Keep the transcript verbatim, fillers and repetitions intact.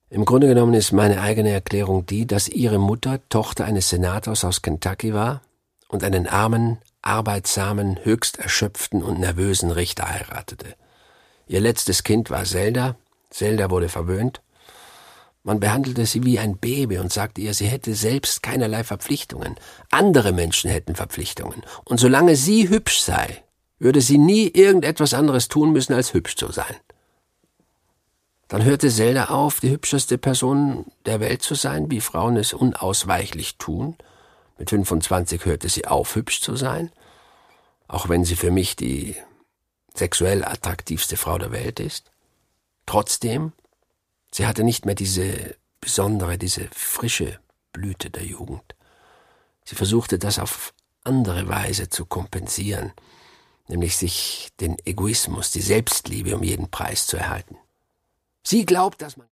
Im Grunde genommen ist meine eigene Erklärung die, dass ihre Mutter Tochter eines Senators aus Kentucky war und einen armen, arbeitsamen, höchst erschöpften und nervösen Richter heiratete. Ihr letztes Kind war Zelda. Zelda wurde verwöhnt. Man behandelte sie wie ein Baby und sagte ihr, sie hätte selbst keinerlei Verpflichtungen. Andere Menschen hätten Verpflichtungen. Und solange sie hübsch sei, würde sie nie irgendetwas anderes tun müssen, als hübsch zu sein. Dann hörte Zelda auf, die hübscheste Person der Welt zu sein, wie Frauen es unausweichlich tun. Mit fünfundzwanzig hörte sie auf, hübsch zu sein, auch wenn sie für mich die sexuell attraktivste Frau der Welt ist. Trotzdem, sie hatte nicht mehr diese besondere, diese frische Blüte der Jugend. Sie versuchte das auf andere Weise zu kompensieren, nämlich sich den Egoismus, die Selbstliebe um jeden Preis zu erhalten. Sie glaubt, dass man